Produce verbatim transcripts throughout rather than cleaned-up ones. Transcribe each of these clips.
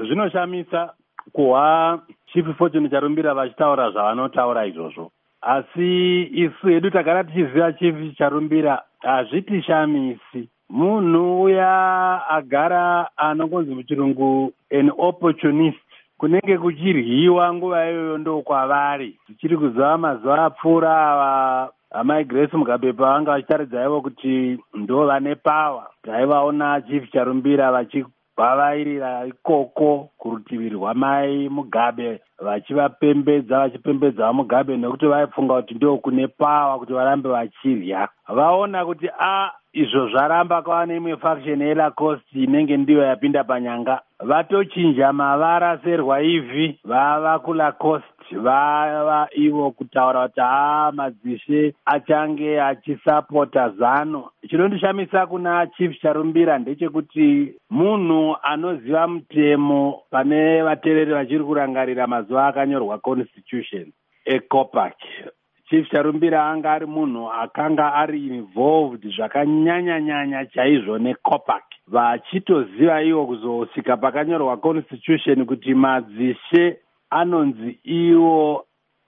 zvinoshamisa kuhwa Chief Fortune Charumbira vachitaura zvavanotaura izvozvo, asi isu hedu tagara tichiziva Chief Charumbira hazvitishamisi. Munhu uya agara anongonzi muchirungu an opportunist, kunenge kuchiryiwa nguva iyoyo ndo kwavari. Tichiri kuziva mazuva apfuura ava amai Grace Mugabe pavanga vachitaridza ivo kuti ndo vane pawa. Taivaona Chief Charumbira vachivhavairira ikoko kurutivi rwamai Mugabe vachivapembedza vachipembedza Mugabe nekuti vaifunga kuti ndo kune pawa kuti varambe vachirya. Vaona kuti a izvo zvaramba kwava neimwe faction yeLacoste inenge ndiyo yapinda panyanga, vatochinja mavara serwaivhi vava kuLacoste, vava ivo kutaura kuti haa madzishe achange achisapota zano. Chinondishamisa kuna Chief Charumbira ndechekuti munhu anoziva mutemo pane vateereri vachiri kurangarira mazuva akanyorwa constitution eCOPAC. Chief Charumbira anga ari munhu akanga ari involved zvakanyanya-nyanya chaizvo neCOPAC, vachitoziva iwo kuzosvika pakanyorwa constitution kuti madzishe anonzi iwo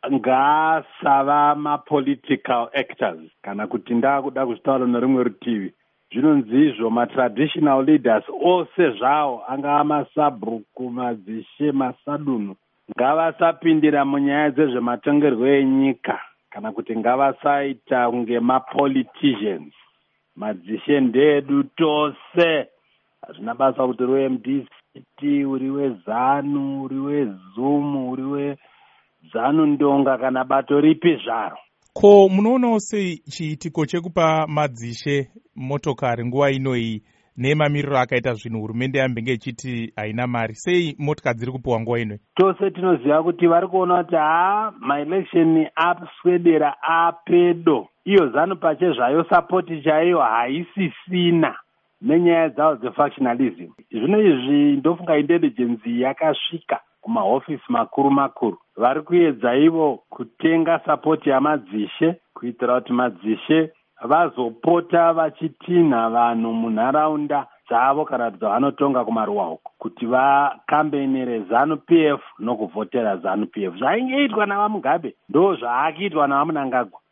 ngaasava mapolitical actors, kana kuti ndakuda kuzvitaura nerimwe rutivi zvinonzi izvo matraditional leaders ose zvawo angava masabhuku, madzishe, masadunu ngavasapindira munyaya dzezvematongerwo enyika, kana kuti ngavasaita kunge mapoliticians. Madzishe ndedu tose, hazvina basa kuti uri we-M D C, uri weZanu, uri weZumu, uri weZanu Ndonga kana bato ripi zvaro. Ko munoonawo sei chiitiko chekupa madzishe motokari nguva inoyi nemamiriro akaita zvinhu hurumende yambenge ichiti haina mari? Sei motikari dziri kupiwa nguva inoyi? Tose tinoziva kuti vari kuona kuti haa maelection aswedera apedo, iyo Zanu pachezvayo sapoti chaiyo haisisina nenyaya dzavo dzefactionalism. Zvino izvi ndofunga intelligence yakasvika kumahofisi makuru makuru, vari kuedza ivo kutenga sapoti yamadzishe kuitira kuti madzishe vazopota vachitinha vanhu munharaunda dzavo kana dzavanotonga kumaruwa uko kuti vakambenere Zanu P F nokuvhotera Zanu P F. Zvaingeitwa navaMugabe ndo zvaakiitwa navaMnangagwa.